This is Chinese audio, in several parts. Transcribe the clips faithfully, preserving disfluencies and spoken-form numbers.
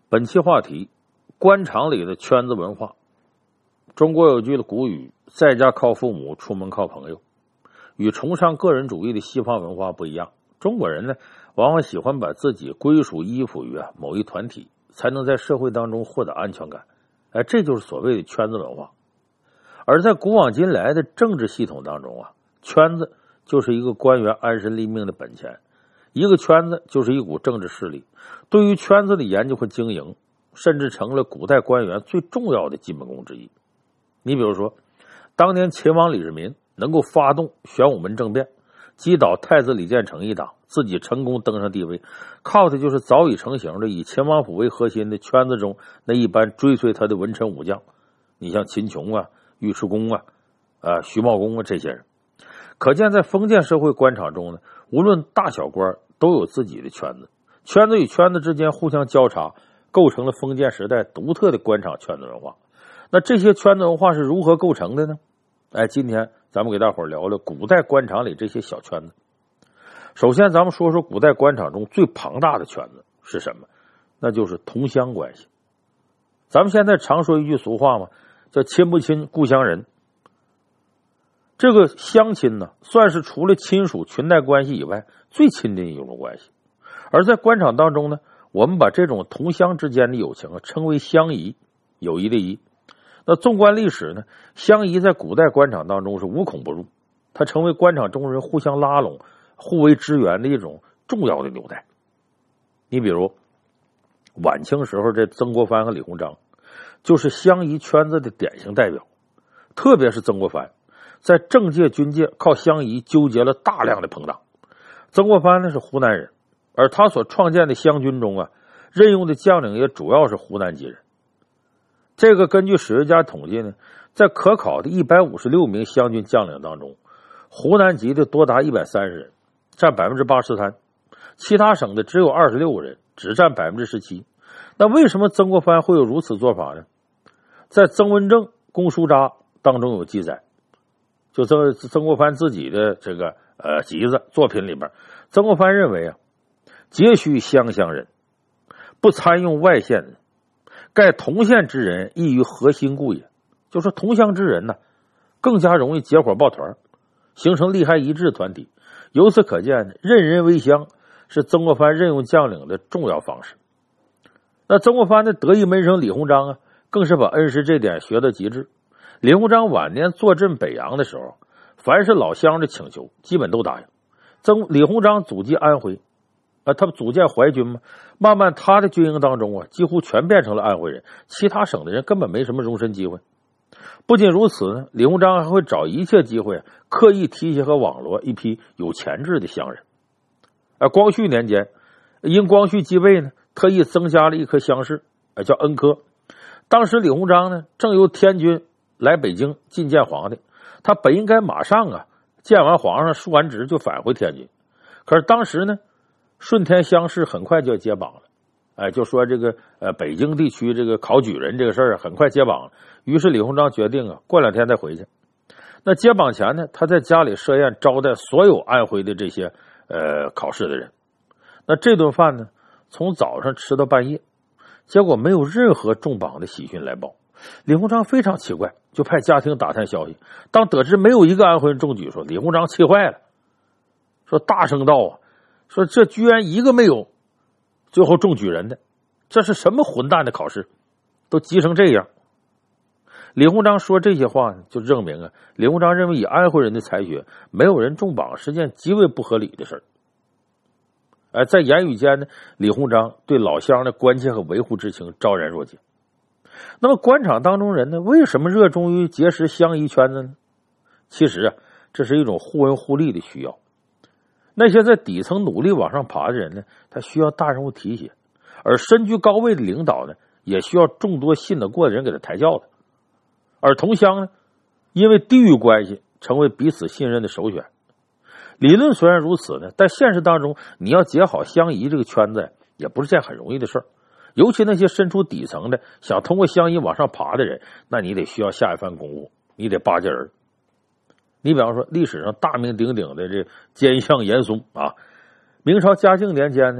本期话题：官场里的圈子文化。中国有句的古语，在家靠父母，出门靠朋友。与崇尚个人主义的西方文化不一样，中国人呢，往往喜欢把自己归属依附于啊某一团体，才能在社会当中获得安全感。哎，这就是所谓的圈子文化。而在古往今来的政治系统当中啊，圈子就是一个官员安身立命的本钱，一个圈子就是一股政治势力。对于圈子的研究和经营，甚至成了古代官员最重要的基本功之一。你比如说，当年秦王李世民能够发动玄武门政变，击倒太子李建成一党，自己成功登上帝位，靠的就是早已成型的以秦王府为核心的圈子中那一般追随他的文臣武将。你像秦琼啊、尉迟恭啊、啊徐茂公啊这些人。可见在封建社会官场中呢，无论大小官都有自己的圈子，圈子与圈子之间互相交叉，构成了封建时代独特的官场圈子文化。那这些圈子文化是如何构成的呢？哎，今天咱们给大伙儿聊聊古代官场里这些小圈子。首先咱们说说古代官场中最庞大的圈子是什么？那就是同乡关系。咱们现在常说一句俗话嘛，叫亲不亲故乡人。这个乡亲呢，算是除了亲属裙带关系以外最亲近的一种关系。而在官场当中呢，我们把这种同乡之间的友情啊称为乡谊，友谊的谊。那纵观历史呢，乡谊在古代官场当中是无孔不入，它成为官场中人互相拉拢、互为支援的一种重要的纽带。你比如晚清时候这曾国藩和李鸿章就是乡谊圈子的典型代表，特别是曾国藩在政界军界靠乡谊纠结了大量的朋党。曾国藩呢是湖南人，而他所创建的湘军中啊，任用的将领也主要是湖南籍人。这个根据史学家统计呢，在可考的一百五十六名湘军将领当中，湖南籍的多达一百三十人，占 百分之八十三， 其他省的只有二十六个人，只占 百分之十七。 那为什么曾国藩会有如此做法呢？在曾文正公书札当中有记载，就曾曾国藩自己的这个呃集子作品里边，曾国藩认为啊，皆须乡乡人，不参用外县人，盖同县之人易于合心故也。就说同乡之人呢，更加容易结伙抱团，形成利害一致的团体。由此可见，任人为乡是曾国藩任用将领的重要方式。那曾国藩的得意门生李鸿章啊，更是把恩师这点学到极致。李鸿章晚年坐镇北洋的时候，凡是老乡的请求基本都答应。曾李鸿章祖籍安徽啊，他组建淮军嘛，慢慢他的军营当中啊，几乎全变成了安徽人，其他省的人根本没什么容身机会。不仅如此呢，李鸿章还会找一切机会刻意提携和网罗一批有潜质的乡人。而光绪年间，因光绪继位呢，特意增加了一科乡试，叫恩科。当时李鸿章呢，正由天津来北京觐见皇帝，他本应该马上啊见完皇上述完职就返回天津，可是当时呢，顺天乡试很快就要接榜了，哎，就说这个呃北京地区这个考举人这个事儿很快接榜了。于是李鸿章决定啊，过两天再回去。那接榜前呢，他在家里设宴招待所有安徽的这些呃考试的人。那这顿饭呢，从早上吃到半夜，结果没有任何中榜的喜讯来报。李鸿章非常奇怪，就派家庭打探消息。当得知没有一个安徽人中举，说李鸿章气坏了，说大声道啊，说这居然一个没有最后中举人的，这是什么混蛋的考试，都急成这样。李鸿章说这些话呢，就证明啊，李鸿章认为以安徽人的才学，没有人中榜是件极为不合理的事儿。哎，在言语间呢，李鸿章对老乡的关切和维护之情昭然若揭。那么官场当中人呢，为什么热衷于结识乡谊圈子呢？其实啊，这是一种互恩互利的需要。那些在底层努力往上爬的人呢，他需要大人物提携，而身居高位的领导呢，也需要众多信得过的人给他抬轿的。而同乡呢，因为地域关系成为彼此信任的首选。理论虽然如此呢，但现实当中你要结好乡谊这个圈子也不是件很容易的事儿。尤其那些身处底层的想通过乡谊往上爬的人，那你得需要下一番功夫，你得巴结人。你比方说历史上大名鼎鼎的这奸相严嵩啊，明朝嘉靖年间呢，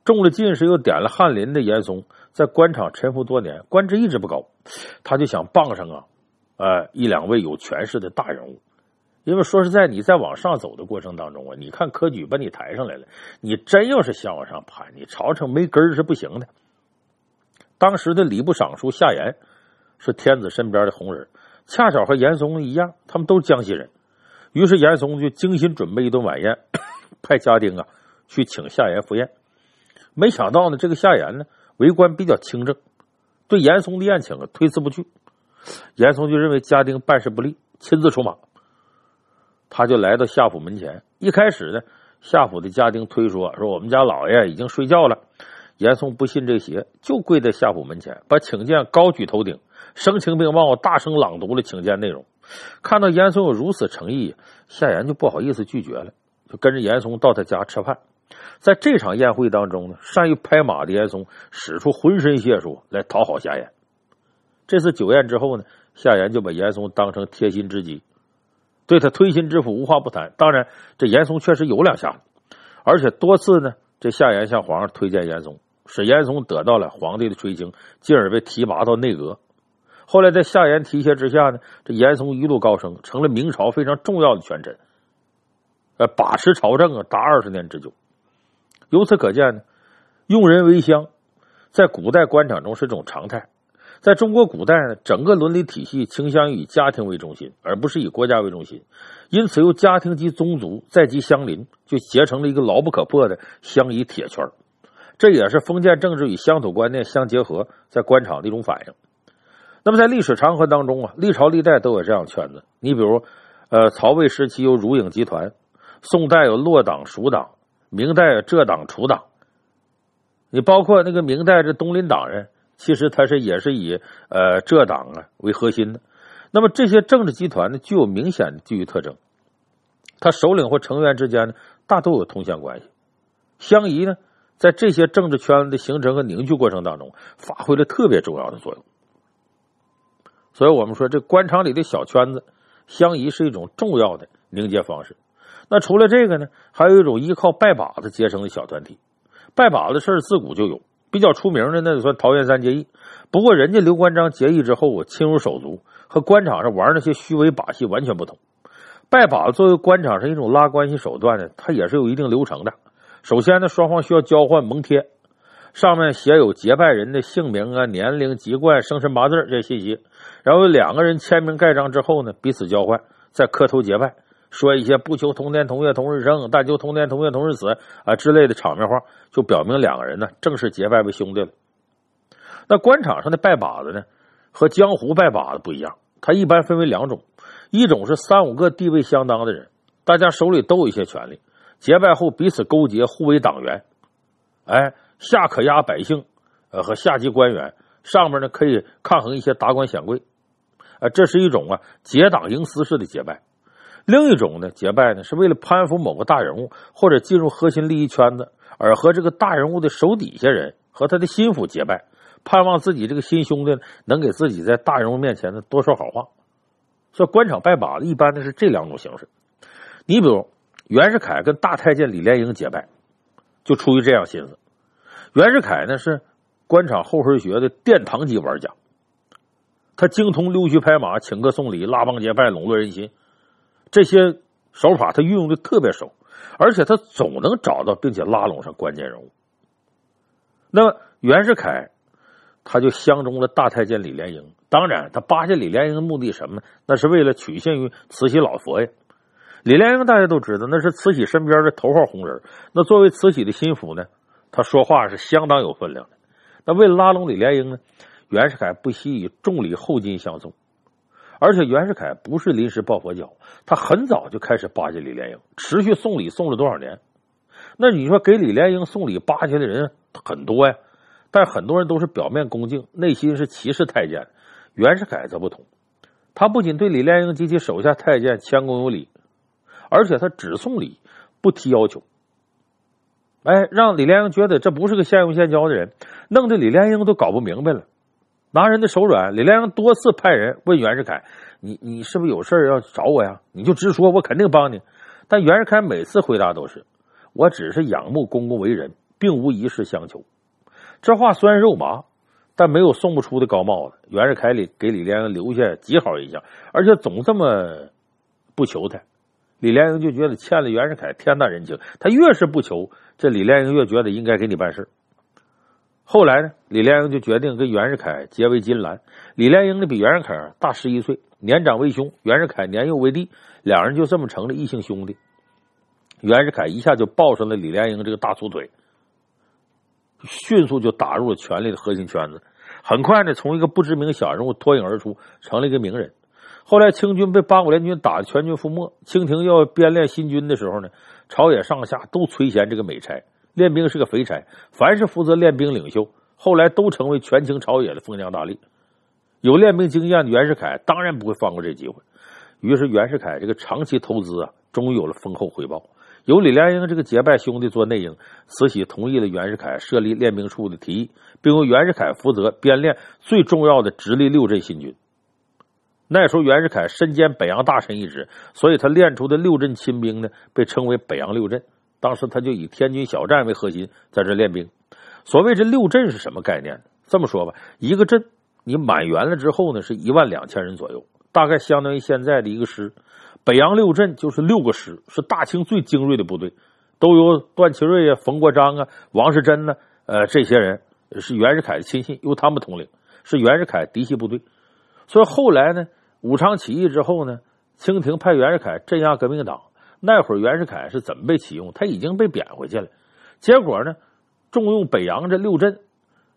中了进士又点了翰林的严嵩，在官场沉浮多年，官职一直不高，他就想傍上啊，呃，一两位有权势的大人物。因为说实在，你在往上走的过程当中啊，你看科举把你抬上来了，你真要是想往上攀，你朝廷没根儿是不行的。当时的礼部尚书夏言是天子身边的红人，恰巧和严嵩一样，他们都是江西人。于是严嵩就精心准备一顿晚宴，派家丁啊去请夏言赴宴。没想到呢，这个夏言呢为官比较清正，对严嵩的宴请啊推辞不去。严嵩就认为家丁办事不力，亲自出马。他就来到夏府门前，一开始呢，夏府的家丁推说说我们家老爷已经睡觉了。严嵩不信这邪，就跪在夏府门前，把请柬高举头顶，声情并茂，大声朗读了请柬内容。看到严嵩有如此诚意，夏言就不好意思拒绝了，就跟着严嵩到他家吃饭。在这场宴会当中呢，善于拍马的严嵩使出浑身解数来讨好夏言。这次酒宴之后呢，夏言就把严嵩当成贴心知己，对他推心置腹，无话不谈。当然，这严嵩确实有两下子，而且多次呢，这夏言向皇上推荐严嵩，使严嵩得到了皇帝的垂青，进而被提拔到内阁。后来在夏言提携之下呢，这严嵩一路高升，成了明朝非常重要的权臣，呃，把持朝政啊达二十年之久。由此可见呢，用人为乡在古代官场中是种常态。在中国古代呢，整个伦理体系倾向于以家庭为中心，而不是以国家为中心，因此由家庭及宗族再及乡邻，就结成了一个牢不可破的乡夷铁圈。这也是封建政治与乡土观念相结合在官场的一种反应。那么在历史长河当中啊，历朝历代都有这样的圈子。你比如呃，曹魏时期有汝影集团，宋代有骆党蜀党，明代有浙党楚党。你包括那个明代这东林党人，其实他是也是以呃浙党啊为核心的。那么这些政治集团呢，具有明显的地域特征，他首领或成员之间呢，大都有通乡关系。乡夷呢，在这些政治圈子的形成和凝聚过程当中，发挥了特别重要的作用。所以我们说，这官场里的小圈子，乡夷是一种重要的凝结方式。那除了这个呢，还有一种依靠拜把子结成的小团体。拜把子的事儿自古就有，比较出名的那就算桃园三结义。不过人家刘关张结义之后，我亲如手足，和官场上玩那些虚伪把戏完全不同。拜把子作为官场上一种拉关系手段呢，它也是有一定流程的。首先呢，双方需要交换盟帖，上面写有结拜人的姓名啊、年龄、籍贯、生辰八字这些信息，然后两个人签名盖章之后呢，彼此交换，再磕头结拜，说一些不求同年同月同日生，但求同年同月同日死啊之类的场面话，就表明两个人呢正式结拜为兄弟了。那官场上的拜把子呢，和江湖拜把子不一样，它一般分为两种，一种是三五个地位相当的人，大家手里都有一些权利，结拜后彼此勾结，互为党员，哎，下可压百姓，呃和下级官员，上面呢可以抗衡一些达官显贵，呃，这是一种啊结党营私式的结拜。另一种呢，结拜呢是为了攀附某个大人物或者进入核心利益圈子，而和这个大人物的手底下人和他的心腹结拜，盼望自己这个新兄弟能给自己在大人物面前呢多说好话。所以官场拜把子一般的是这两种形式。你比如袁世凯跟大太监李莲英结拜，就出于这样心思。袁世凯呢是官场后黑学的殿堂级玩家，他精通溜须拍马、请客送礼、拉帮结派、笼络人心，这些手法他运用的特别熟，而且他总能找到并且拉拢上关键人物。那么袁世凯他就相中了大太监李莲英，当然他巴结李莲英的目的什么呢？那是为了取信于慈禧老佛爷。李莲英大家都知道，那是慈禧身边的头号红人，那作为慈禧的心腹呢，他说话是相当有分量的。那为了拉拢李莲英呢，袁世凯不惜以重礼厚金相送。而且袁世凯不是临时抱佛脚，他很早就开始巴结李莲英，持续送礼送了多少年。那你说给李莲英送礼巴结的人很多呀，但很多人都是表面恭敬，内心是歧视太监。袁世凯则不同，他不仅对李莲英及其手下太监谦恭有礼，而且他只送礼不提要求，哎，让李莲英觉得这不是个现用现交的人，弄得李莲英都搞不明白了，拿人的手软。李莲英多次派人问袁世凯，你你是不是有事要找我呀？你就直说，我肯定帮你。但袁世凯每次回答都是，我只是仰慕公公为人， 并无一事相求。这话虽然肉麻，但没有送不出的高帽子。袁世凯里给李莲英留下极好印象，而且总这么不求他，李莲英就觉得欠了袁世凯天大人情。他越是不求，这李莲英越觉得应该给你办事。后来呢，李莲英就决定跟袁世凯结为金兰。李莲英呢比袁世凯大十一岁，年长为兄，袁世凯年幼为弟，两人就这么成了异姓兄弟。袁世凯一下就抱上了李莲英这个大粗腿，迅速就打入了权力的核心圈子。很快呢，从一个不知名小人物脱颖而出，成了一个名人。后来清军被八国联军打得全军覆没，清廷要编练新军的时候呢，朝野上下都垂涎这个美差。练兵是个肥差，凡是负责练兵领袖，后来都成为权倾朝野的封疆大吏。有练兵经验的袁世凯当然不会放过这机会，于是袁世凯这个长期投资啊，终于有了丰厚回报。由李莲英这个结拜兄弟做内应，慈禧同意了袁世凯设立练兵处的提议，并由袁世凯负责编练最重要的直隶六镇新军。那时候袁世凯身兼北洋大臣一职，所以他练出的六镇亲兵呢，被称为北洋六镇。当时他就以天津小站为核心，在这练兵。所谓这六镇是什么概念？这么说吧，一个镇你满员了之后呢，是一万两千人左右，大概相当于现在的一个师。北洋六镇就是六个师，是大清最精锐的部队，都由段祺瑞啊、冯国璋啊、王士珍呢、呃，这些人是袁世凯的亲信，由他们统领，是袁世凯嫡系部队。所以后来呢，武昌起义之后呢，清廷派袁世凯镇压革命党。那会儿袁世凯是怎么被启用？他已经被贬回去了。结果呢，重用北洋这六镇，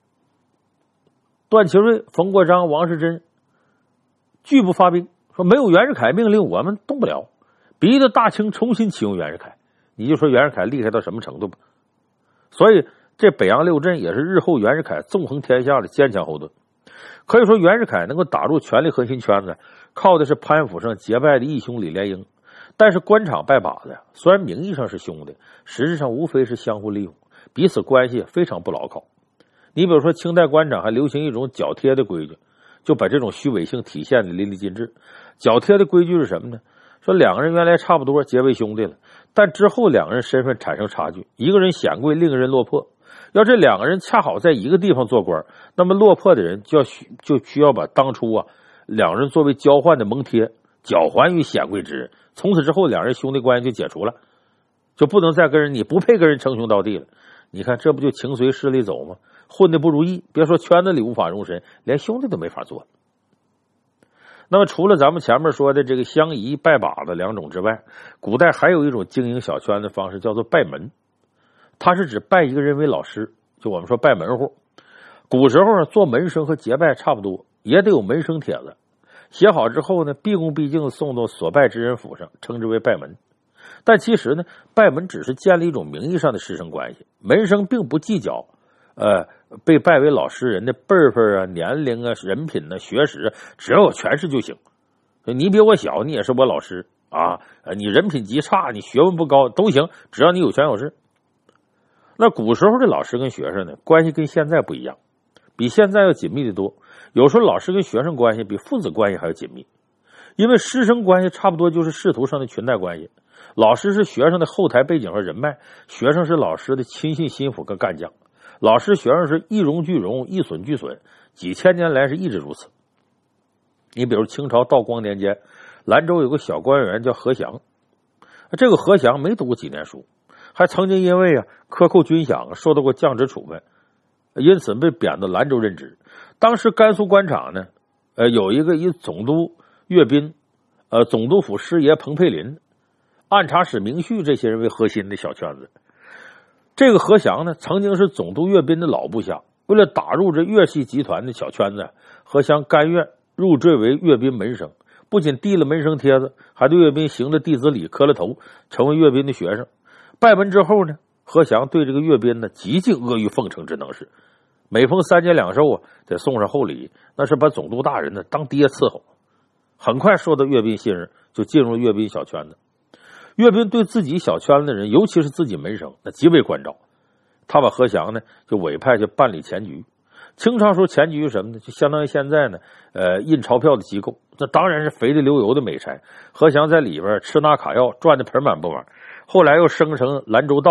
段祺瑞、冯国璋、王士珍拒不发兵，说没有袁世凯命令我们动不了，逼得大清重新启用袁世凯。你就说袁世凯厉害到什么程度吧。所以这北洋六镇也是日后袁世凯纵横天下的坚强后盾。可以说袁世凯能够打入权力核心圈子，靠的是潘府上结拜的义兄李莲英。但是官场拜把子，虽然名义上是兄弟，实质上无非是相互利用，彼此关系非常不牢靠。你比如说清代官场还流行一种脚贴的规矩，就把这种虚伪性体现的淋漓尽致。脚贴的规矩是什么呢？说两个人原来差不多结为兄弟了，但之后两个人身份产生差距，一个人显贵，另一个人落魄。要这两个人恰好在一个地方做官，那么落魄的人就要就需要把当初啊两人作为交换的蒙贴缴还于显贵之人。从此之后，两人兄弟关系就解除了，就不能再跟人，你不配跟人称兄道弟了。你看，这不就情随势力走吗？混的不如意，别说圈子里无法容身，连兄弟都没法做。那么，除了咱们前面说的这个相宜拜把子两种之外，古代还有一种经营小圈的方式，叫做拜门。它是指拜一个人为老师，就我们说拜门户。古时候做门生和结拜差不多，也得有门生帖子。写好之后呢，毕恭毕敬送到所拜之人府上，称之为拜门。但其实呢，拜门只是建立一种名义上的师生关系，门生并不计较呃被拜为老师人的辈分啊、年龄啊、人品啊、学识，只要有权势就行。你比我小，你也是我老师啊，你人品极差，你学问不高都行，只要你有权有势。那古时候的老师跟学生呢，关系跟现在不一样，比现在要紧密的多。有时候老师跟学生关系比父子关系还要紧密，因为师生关系差不多就是仕途上的裙带关系。老师是学生的后台背景和人脉，学生是老师的亲信心腹跟干将。老师学生是一荣俱荣，一损俱损，几千年来是一直如此。你比如清朝道光年间，兰州有个小官员叫何祥，这个何祥没读过几年书，还曾经因为啊克扣军饷受到过降职处分，因此被贬到兰州任职。当时甘肃官场呢，呃，有一个以总督岳斌、呃，总督府师爷彭佩林、按察使明旭这些人为核心的小圈子。这个何祥呢，曾经是总督岳斌的老部下，为了打入这岳系集团的小圈子，何祥甘愿入赘为岳斌门生，不仅递了门生帖子，还对岳斌行了弟子礼，磕了头，成为岳斌的学生。拜门之后呢，何祥对这个岳斌呢极尽阿谀奉承之能事。每逢三节两寿啊，得送上厚礼，那是把总督大人呢当爹伺候。很快受到岳斌信任，就进入岳斌小圈子。岳斌对自己小圈子的人，尤其是自己门生，那极为关照。他把何祥呢就委派去办理钱局。清朝时候钱局是什么呢？就相当于现在呢，呃，印钞票的机构。这当然是肥的流油的美差。何祥在里边吃拿卡要，赚的盆满钵满。后来又升成兰州道员，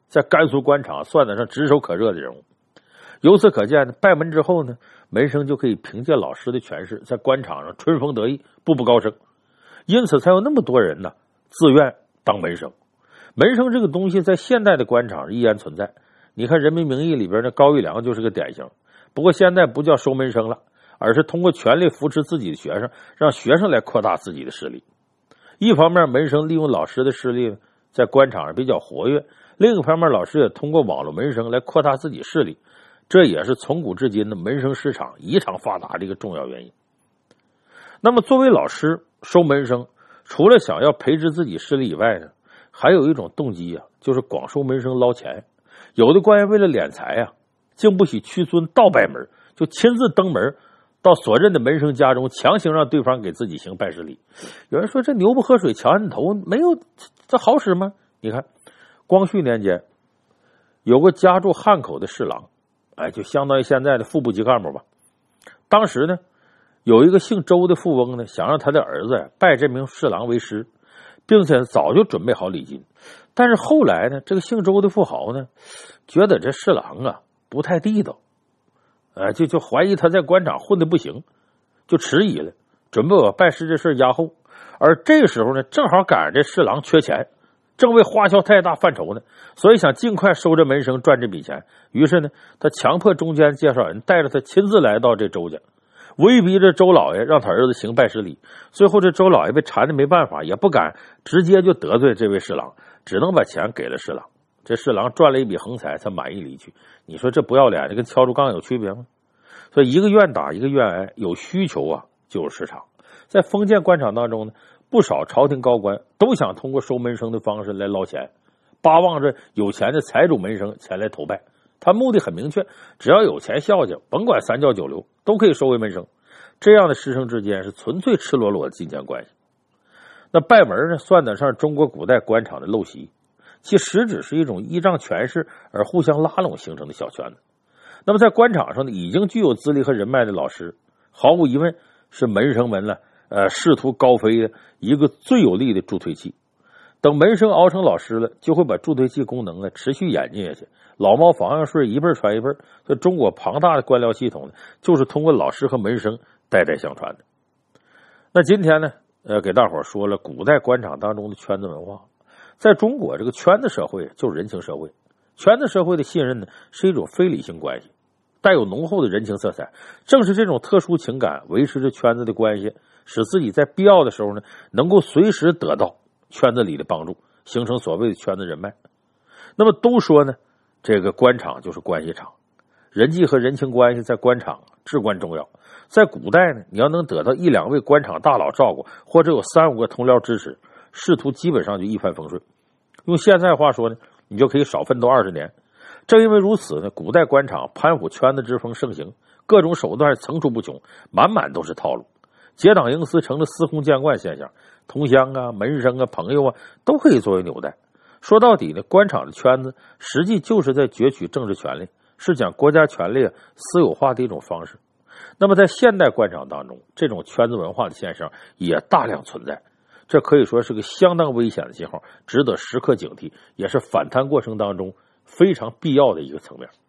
在甘肃官场算得上炙手可热的人物。由此可见呢，拜门之后呢，门生就可以凭借老师的权势，在官场上春风得意，步步高升。因此才有那么多人呢自愿当门生。门生这个东西在现代的官场依然存在。你看《人民名义》里边的高育良就是个典型。不过现在不叫收门生了，而是通过权力扶持自己的学生，让学生来扩大自己的势力。一方面，门生利用老师的势力在官场上比较活跃；另一方面，老师也通过网络门生来扩大自己势力。这也是从古至今的门生市场异常发达的一个重要原因。那么，作为老师收门生，除了想要培植自己势力以外呢，还有一种动机啊，就是广收门生捞钱。有的官员为了敛财啊，竟不许屈尊倒拜门，就亲自登门到所任的门生家中，强行让对方给自己行拜师礼。有人说这牛不喝水强按头，没有这好使吗？你看，光绪年间有个家住汉口的侍郎，哎，就相当于现在的副部级干部吧。当时呢，有一个姓周的富翁呢，想让他的儿子拜这名侍郎为师，并且早就准备好礼金。但是后来呢，这个姓周的富豪呢，觉得这侍郎啊不太地道，呃，就就怀疑他在官场混得不行，就迟疑了，准备把拜师这事压后。而这个时候呢，正好赶上这侍郎缺钱，正为花销太大犯愁呢，所以想尽快收这门生赚这笔钱。于是呢，他强迫中间介绍人带着他亲自来到这周家，威逼着周老爷让他儿子行拜师礼。最后这周老爷被缠的没办法，也不敢直接就得罪这位侍郎，只能把钱给了侍郎。这侍郎赚了一笔横财，才满意离去。你说这不要脸的跟敲竹杠有区别吗？所以一个愿打一个愿挨，有需求啊就是市场。在封建官场当中呢，不少朝廷高官都想通过收门生的方式来捞钱，巴望着有钱的财主门生前来投拜。他目的很明确，只要有钱孝敬，甭管三教九流，都可以收为门生。这样的师生之间是纯粹赤裸裸的金钱关系。那拜门呢，算得上中国古代官场的陋习，其实质是一种依仗权势而互相拉拢形成的小圈子。那么在官场上呢，已经具有资历和人脉的老师，毫无疑问是门生们呢呃仕途高飞的一个最有力的助推器。等门生熬成老师了，就会把助推器功能呢持续演进下去，老猫防样税一辈传一辈。这中国庞大的官僚系统呢，就是通过老师和门生代代相传的。那今天呢，呃，给大伙说了古代官场当中的圈子文化。在中国，这个圈子社会就是人情社会，圈子社会的信任呢是一种非理性关系，带有浓厚的人情色彩。正是这种特殊情感维持着圈子的关系，使自己在必要的时候呢，能够随时得到圈子里的帮助，形成所谓的圈子人脉。那么都说呢，这个官场就是关系场，人际和人情关系在官场至关重要。在古代呢，你要能得到一两位官场大佬照顾，或者有三五个同僚支持，仕途基本上就一帆风顺。用现在话说呢，你就可以少奋斗二十年。正因为如此呢，古代官场攀附圈子之风盛行，各种手段层出不穷，满满都是套路。结党营私成了司空见惯现象，同乡啊、门生啊、朋友啊，都可以作为纽带。说到底呢，官场的圈子实际就是在攫取政治权利，是将国家权力私有化的一种方式。那么在现代官场当中，这种圈子文化的现象也大量存在，这可以说是个相当危险的信号，值得时刻警惕，也是反贪过程当中非常必要的一个层面。